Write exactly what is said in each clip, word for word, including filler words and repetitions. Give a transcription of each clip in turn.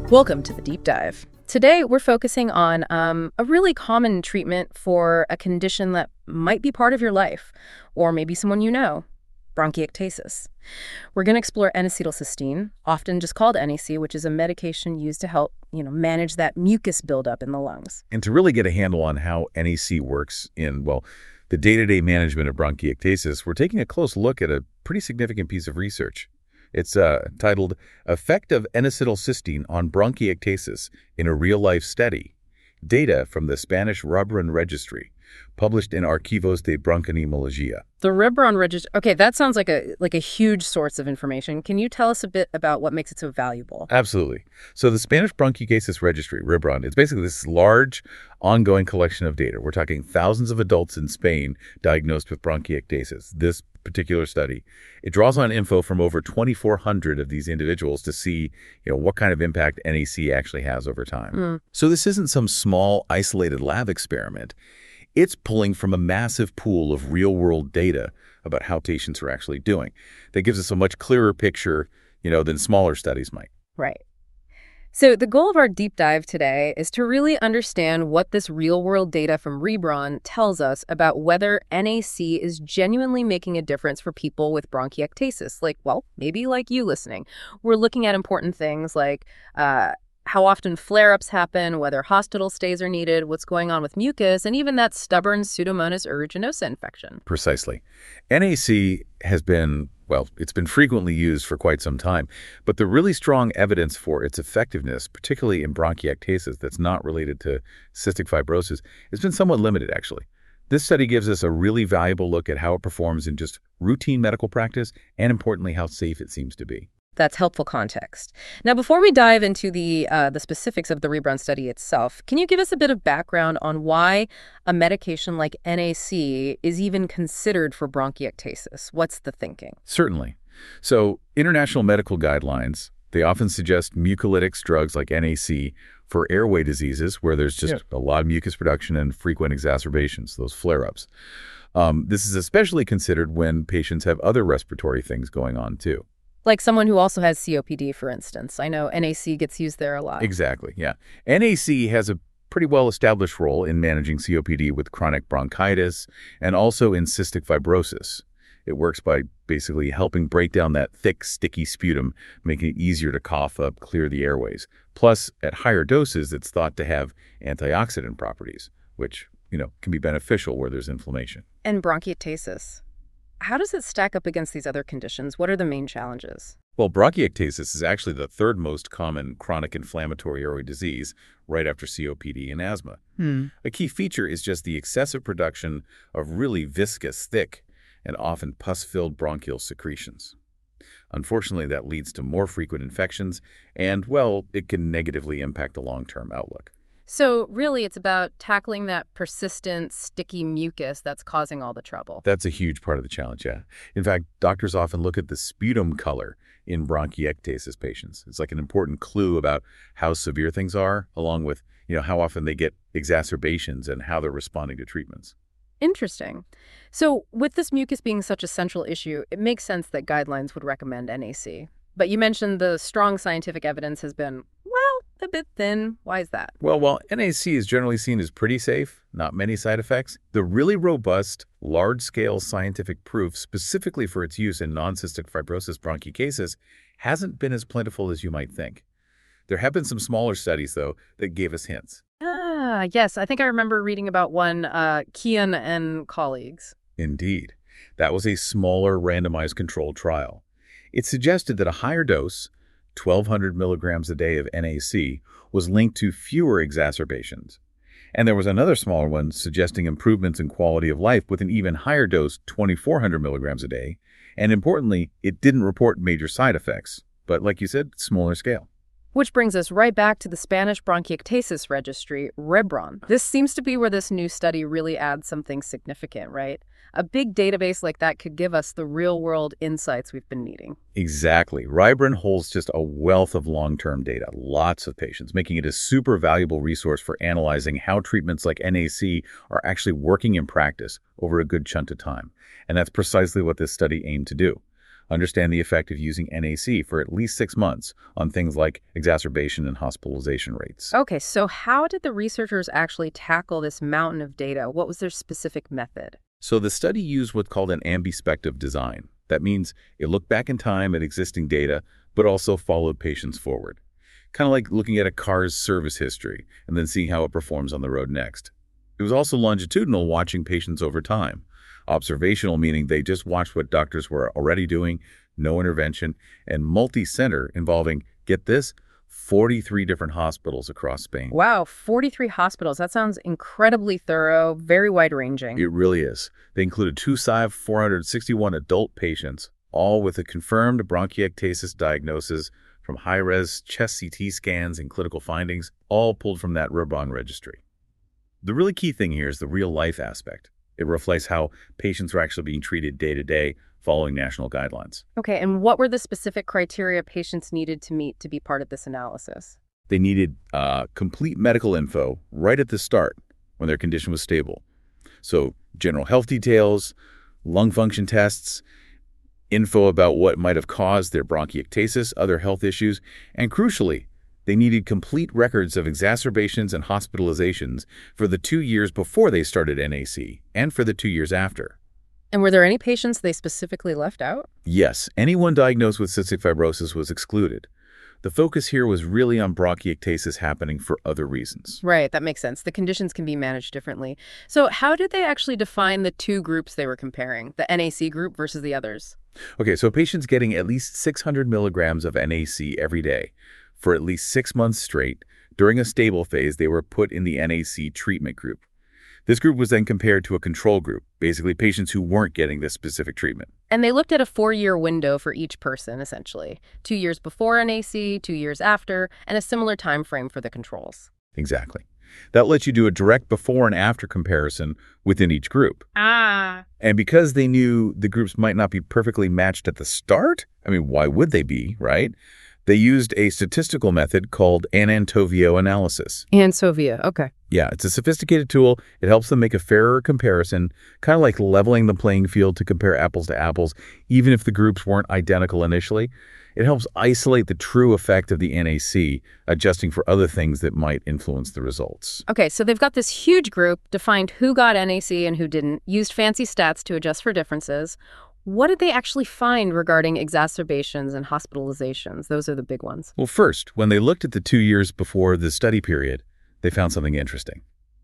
Welcome to the Deep Dive. Today, we're focusing on um, a really common treatment for a condition that might be part of your life, or maybe someone you know, bronchiectasis. We're going to explore N-acetylcysteine, often just called N A C, which is a medication used to help, you know, manage that mucus buildup in the lungs. And to really get a handle on how N A C works in, well, the day-to-day management of bronchiectasis, we're taking a close look at a pretty significant piece of research. It's uh, titled Effect of N-acetylcysteine on Bronchiectasis in a Real-Life Study, Data from the Spanish REBRON Registry, published in Archivos de Bronconeumología. The REBRON Registry, okay, that sounds like a like a huge source of information. Can you tell us a bit about what makes it so valuable? Absolutely. So the Spanish Bronchiectasis Registry, REBRON, it's basically this large, ongoing collection of data. We're talking thousands of adults in Spain diagnosed with bronchiectasis. This particular study, it draws on info from over twenty-four hundred of these individuals to see, you know, what kind of impact N A C actually has over time. Mm. So this isn't some small, isolated lab experiment. It's pulling from a massive pool of real-world data about how patients are actually doing. That gives us a much clearer picture, you know, than smaller studies might. Right. So the goal of our deep dive today is to really understand what this real-world data from REBRON tells us about whether N A C is genuinely making a difference for people with bronchiectasis, like, well, maybe like you listening. We're looking at important things like uh, how often flare-ups happen, whether hospital stays are needed, what's going on with mucus, and even that stubborn Pseudomonas aeruginosa infection. Precisely. N A C has been, well, it's been frequently used for quite some time, but the really strong evidence for its effectiveness, particularly in bronchiectasis that's not related to cystic fibrosis, has been somewhat limited, actually. This study gives us a really valuable look at how it performs in just routine medical practice and, importantly, how safe it seems to be. That's helpful context. Now, before we dive into the uh, the specifics of the REBRON study itself, can you give us a bit of background on why a medication like N A C is even considered for bronchiectasis? What's the thinking? Certainly. So international medical guidelines, they often suggest mucolytics drugs like N A C for airway diseases where there's just yeah. a lot of mucus production and frequent exacerbations, those flare-ups. Um, this is especially considered when patients have other respiratory things going on too. Like someone who also has C O P D, for instance. I know N A C gets used there a lot. Exactly, yeah. N A C has a pretty well-established role in managing C O P D with chronic bronchitis and also in cystic fibrosis. It works by basically helping break down that thick, sticky sputum, making it easier to cough up, clear the airways. Plus, at higher doses, it's thought to have antioxidant properties, which, you know, can be beneficial where there's inflammation. And bronchiectasis. How does it stack up against these other conditions? What are the main challenges? Well, bronchiectasis is actually the third most common chronic inflammatory airway disease, right after C O P D and asthma. Hmm. A key feature is just the excessive production of really viscous, thick, and often pus-filled bronchial secretions. Unfortunately, that leads to more frequent infections, and, well, it can negatively impact the long-term outlook. So really, it's about tackling that persistent, sticky mucus that's causing all the trouble. That's a huge part of the challenge, yeah. In fact, doctors often look at the sputum color in bronchiectasis patients. It's like an important clue about how severe things are, along with, you know, how often they get exacerbations and how they're responding to treatments. Interesting. So with this mucus being such a central issue, it makes sense that guidelines would recommend N A C. But you mentioned the strong scientific evidence has been, well, a bit thin. Why is that? Well, while N A C is generally seen as pretty safe, not many side effects, the really robust, large-scale scientific proof specifically for its use in non-cystic fibrosis bronchiectasis hasn't been as plentiful as you might think. There have been some smaller studies, though, that gave us hints. Ah, yes. I think I remember reading about one, uh, Kian and colleagues. Indeed. That was a smaller randomized controlled trial. It suggested that a higher dose, twelve hundred milligrams a day of N A C, was linked to fewer exacerbations. And there was another smaller one suggesting improvements in quality of life with an even higher dose, twenty-four hundred milligrams a day. And importantly, it didn't report major side effects, but like you said, smaller scale. Which brings us right back to the Spanish Bronchiectasis Registry, REBRON. This seems to be where this new study really adds something significant, right? A big database like that could give us the real-world insights we've been needing. Exactly. REBRON holds just a wealth of long-term data, lots of patients, making it a super valuable resource for analyzing how treatments like N A C are actually working in practice over a good chunk of time. And that's precisely what this study aimed to do. understand the effect of using N A C for at least six months on things like exacerbation and hospitalization rates. Okay, so how did the researchers actually tackle this mountain of data? What was their specific method? So the study used what's called an ambispective design. That means it looked back in time at existing data, but also followed patients forward. Kind of like looking at a car's service history and then seeing how it performs on the road next. It was also longitudinal, watching patients over time. Observational, meaning they just watched what doctors were already doing, no intervention, and multi-center, involving, get this, forty-three different hospitals across Spain. Wow, forty-three hospitals. That sounds incredibly thorough, very wide-ranging. It really is. They included two S I V four hundred sixty-one adult patients, all with a confirmed bronchiectasis diagnosis from high-res chest C T scans and clinical findings, all pulled from that REBRON registry. The really key thing here is the real-life aspect. It reflects how patients are actually being treated day to day following national guidelines. Okay, and what were the specific criteria patients needed to meet to be part of this analysis? They needed uh, complete medical info right at the start when their condition was stable. So general health details, lung function tests, info about what might have caused their bronchiectasis, other health issues, and crucially, they needed complete records of exacerbations and hospitalizations for the two years before they started N A C and for the two years after. And were there any patients they specifically left out? Yes, anyone diagnosed with cystic fibrosis was excluded. The focus here was really on bronchiectasis happening for other reasons. Right, that makes sense. The conditions can be managed differently. So how did they actually define the two groups they were comparing, the N A C group versus the others? Okay, so patients getting at least six hundred milligrams of N A C every day for at least six months straight, during a stable phase, they were put in the N A C treatment group. This group was then compared to a control group, basically patients who weren't getting this specific treatment. And they looked at a four-year window for each person, essentially. Two years before N A C, two years after, and a similar time frame for the controls. Exactly. That lets you do a direct before and after comparison within each group. Ah. And because they knew the groups might not be perfectly matched at the start, I mean, why would they be, right? They used a statistical method called Aనంtovio analysis. Aనంtovio, okay. Yeah, it's a sophisticated tool. It helps them make a fairer comparison, kind of like leveling the playing field to compare apples to apples, even if the groups weren't identical initially. It helps isolate the true effect of the N A C, adjusting for other things that might influence the results. Okay, so they've got this huge group, defined who got N A C and who didn't, used fancy stats to adjust for differences. What did they actually find regarding exacerbations and hospitalizations? Those are the big ones. Well, first, when they looked at the two years before the study period, they found something interesting.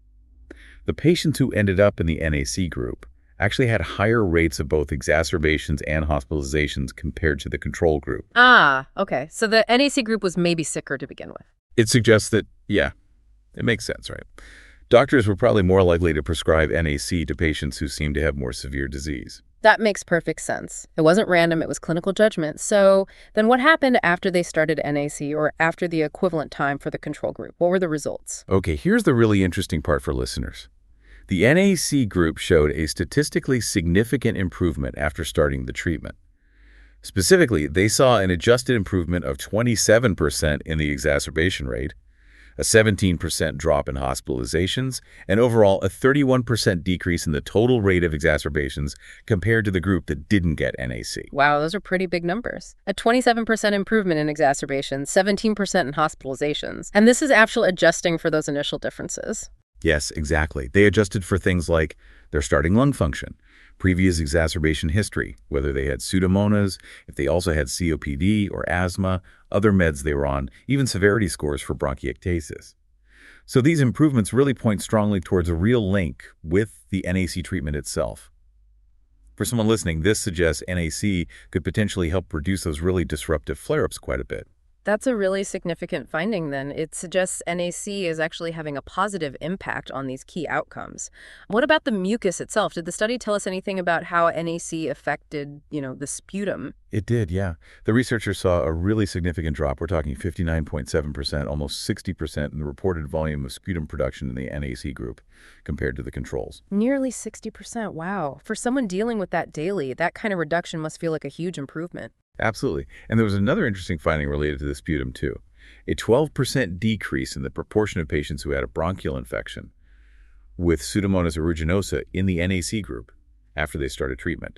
The patients who ended up in the N A C group actually had higher rates of both exacerbations and hospitalizations compared to the control group. Ah, okay. So the N A C group was maybe sicker to begin with. It suggests that, yeah, it makes sense, right? Doctors were probably more likely to prescribe N A C to patients who seemed to have more severe disease. That makes perfect sense. It wasn't random, it was clinical judgment. So then what happened after they started N A C or after the equivalent time for the control group? What were the results? Okay, here's the really interesting part for listeners. The N A C group showed a statistically significant improvement after starting the treatment. Specifically, they saw an adjusted improvement of twenty-seven percent in the exacerbation rate, a seventeen percent drop in hospitalizations, and overall a thirty-one percent decrease in the total rate of exacerbations compared to the group that didn't get N A C. Wow, those are pretty big numbers. A twenty-seven percent improvement in exacerbations, seventeen percent in hospitalizations. And this is actually adjusting for those initial differences. Yes, exactly. They adjusted for things like their starting lung function, previous exacerbation history, whether they had Pseudomonas, if they also had C O P D or asthma, other meds they were on, even severity scores for bronchiectasis. So these improvements really point strongly towards a real link with the N A C treatment itself. For someone listening, this suggests N A C could potentially help reduce those really disruptive flare-ups quite a bit. That's a really significant finding then. It suggests N A C is actually having a positive impact on these key outcomes. What about the mucus itself? Did the study tell us anything about how N A C affected, you know, the sputum? It did, yeah. The researchers saw a really significant drop. We're talking fifty-nine point seven percent, almost sixty percent in the reported volume of sputum production in the N A C group compared to the controls. Nearly sixty percent, wow. For someone dealing with that daily, that kind of reduction must feel like a huge improvement. Absolutely. And there was another interesting finding related to the sputum, too. A twelve percent decrease in the proportion of patients who had a bronchial infection with Pseudomonas aeruginosa in the N A C group after they started treatment.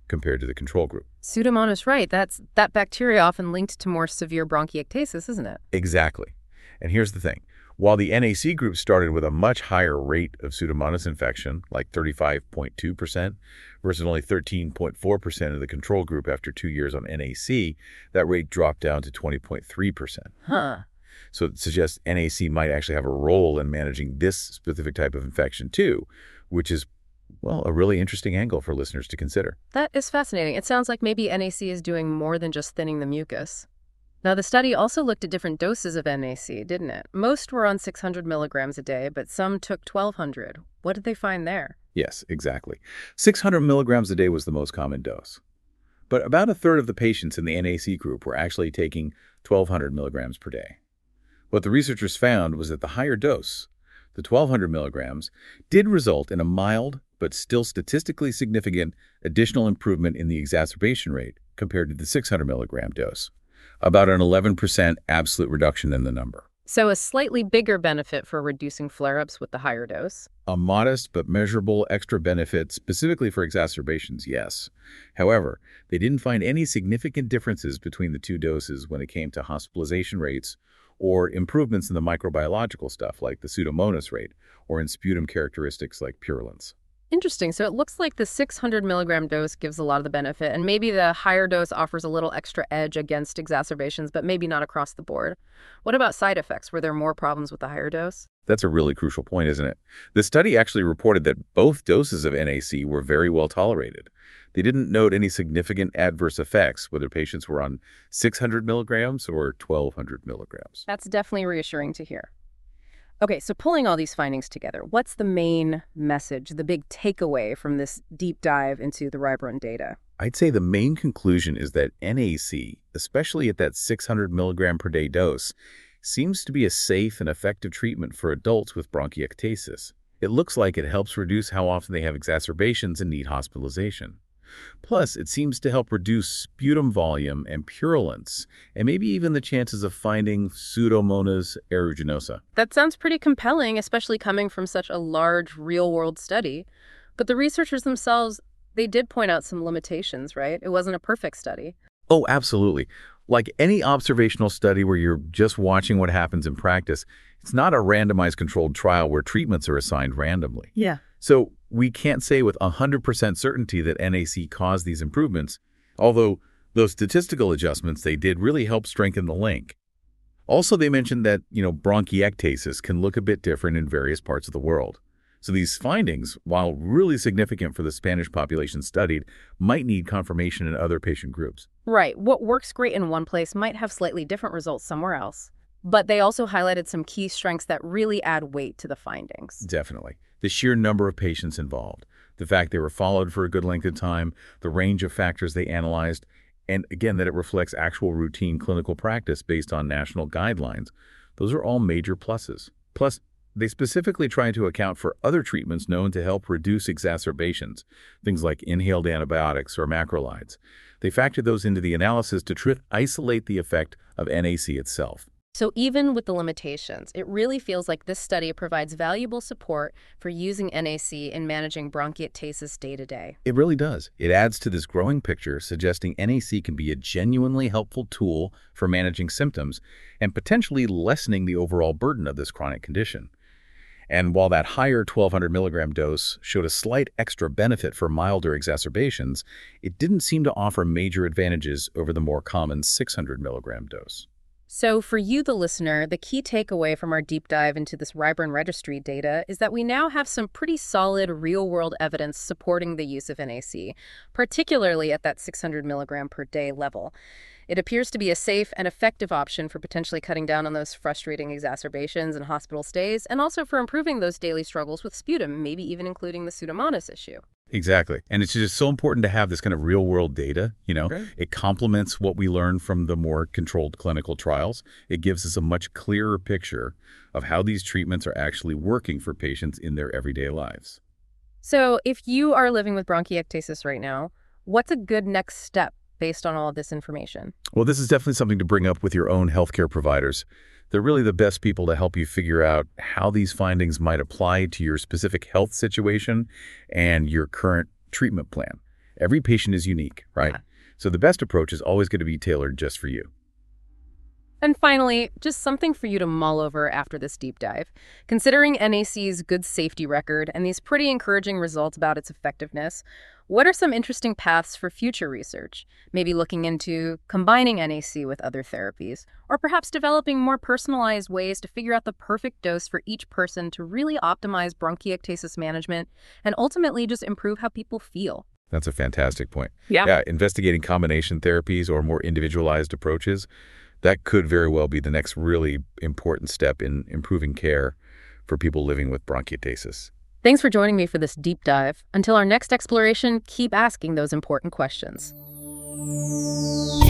compared to the control group. Pseudomonas, right. That's that bacteria often linked to more severe bronchiectasis, isn't it? Exactly. And here's the thing. While the N A C group started with a much higher rate of Pseudomonas infection, like thirty-five point two percent, versus only thirteen point four percent of the control group after two years on N A C, that rate dropped down to twenty point three percent. Huh. So it suggests N A C might actually have a role in managing this specific type of infection too, which is, well, a really interesting angle for listeners to consider. That is fascinating. It sounds like maybe N A C is doing more than just thinning the mucus. Now, the study also looked at different doses of N A C, didn't it? Most were on six hundred milligrams a day, but some took twelve hundred. What did they find there? Yes, exactly. six hundred milligrams a day was the most common dose. But about a third of the patients in the N A C group were actually taking twelve hundred milligrams per day. What the researchers found was that the higher dose, the twelve hundred milligrams, did result in a mild but still statistically significant additional improvement in the exacerbation rate compared to the six hundred milligram dose, about an eleven percent absolute reduction in the number. So a slightly bigger benefit for reducing flare-ups with the higher dose. A modest but measurable extra benefit specifically for exacerbations, yes. However, they didn't find any significant differences between the two doses when it came to hospitalization rates or improvements in the microbiological stuff like the Pseudomonas rate or in sputum characteristics like purulence. Interesting. So it looks like the six hundred milligram dose gives a lot of the benefit, and maybe the higher dose offers a little extra edge against exacerbations, but maybe not across the board. What about side effects? Were there more problems with the higher dose? That's a really crucial point, isn't it? The study actually reported that both doses of N A C were very well tolerated. They didn't note any significant adverse effects, whether patients were on six hundred milligrams or twelve hundred milligrams. That's definitely reassuring to hear. Okay, so pulling all these findings together, what's the main message, the big takeaway from this deep dive into the RYBRON data? I'd say the main conclusion is that N A C, especially at that six hundred milligram per day dose, seems to be a safe and effective treatment for adults with bronchiectasis. It looks like it helps reduce how often they have exacerbations and need hospitalization. Plus, it seems to help reduce sputum volume and purulence, and maybe even the chances of finding Pseudomonas aeruginosa. That sounds pretty compelling, especially coming from such a large real-world study. But the researchers themselves, they did point out some limitations, right? It wasn't a perfect study. Oh, absolutely. Like any observational study where you're just watching what happens in practice, it's not a randomized controlled trial where treatments are assigned randomly. Yeah. So we can't say with one hundred percent certainty that N A C caused these improvements, although those statistical adjustments they did really help strengthen the link. Also, they mentioned that, you know, bronchiectasis can look a bit different in various parts of the world. So these findings, while really significant for the Spanish population studied, might need confirmation in other patient groups. Right. What works great in one place might have slightly different results somewhere else. But they also highlighted some key strengths that really add weight to the findings. Definitely. The sheer number of patients involved, the fact they were followed for a good length of time, the range of factors they analyzed, and again, that it reflects actual routine clinical practice based on national guidelines. Those are all major pluses. Plus, they specifically tried to account for other treatments known to help reduce exacerbations, things like inhaled antibiotics or macrolides. They factored those into the analysis to try to isolate the effect of N A C itself. So even with the limitations, it really feels like this study provides valuable support for using N A C in managing bronchiectasis day to day. It really does. It adds to this growing picture suggesting N A C can be a genuinely helpful tool for managing symptoms and potentially lessening the overall burden of this chronic condition. And while that higher twelve hundred milligram dose showed a slight extra benefit for milder exacerbations, it didn't seem to offer major advantages over the more common six hundred milligram dose. So for you, the listener, the key takeaway from our deep dive into this RYBRON registry data is that we now have some pretty solid real-world evidence supporting the use of N A C, particularly at that six hundred milligram per day level. It appears to be a safe and effective option for potentially cutting down on those frustrating exacerbations and hospital stays, and also for improving those daily struggles with sputum, maybe even including the Pseudomonas issue. Exactly. And it's just so important to have this kind of real-world data, you know. Right. It complements what we learn from the more controlled clinical trials. It gives us a much clearer picture of how these treatments are actually working for patients in their everyday lives. So if you are living with bronchiectasis right now, what's a good next step based on all of this information? Well, this is definitely something to bring up with your own healthcare providers. They're really the best people to help you figure out how these findings might apply to your specific health situation and your current treatment plan. Every patient is unique, right? Yeah. So the best approach is always going to be tailored just for you. And finally, just something for you to mull over after this deep dive. Considering N A C's good safety record and these pretty encouraging results about its effectiveness, what are some interesting paths for future research? Maybe looking into combining N A C with other therapies, or perhaps developing more personalized ways to figure out the perfect dose for each person to really optimize bronchiectasis management and ultimately just improve how people feel. That's a fantastic point. Yeah. Yeah, investigating combination therapies or more individualized approaches, that could very well be the next really important step in improving care for people living with bronchiectasis. Thanks for joining me for this deep dive. Until our next exploration, keep asking those important questions.